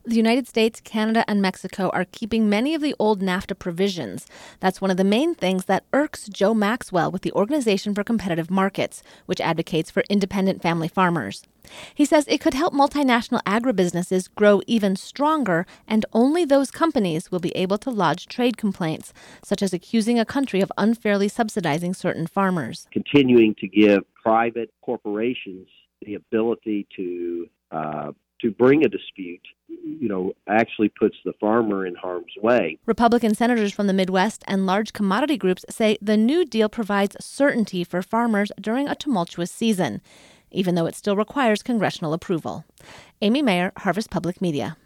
The United States, Canada, and Mexico are keeping many of the old NAFTA provisions. That's one of the main things that irks Joe Maxwell with the Organization for Competitive Markets, which advocates for independent family farmers. He says it could help multinational agribusinesses grow even stronger, and only those companies will be able to lodge trade complaints, such as accusing a country of unfairly subsidizing certain farmers. Continuing to give private corporations the ability to bring a dispute, actually puts the farmer in harm's way. Republican senators from the Midwest and large commodity groups say the new deal provides certainty for farmers during a tumultuous season, even though it still requires congressional approval. Amy Mayer, Harvest Public Media.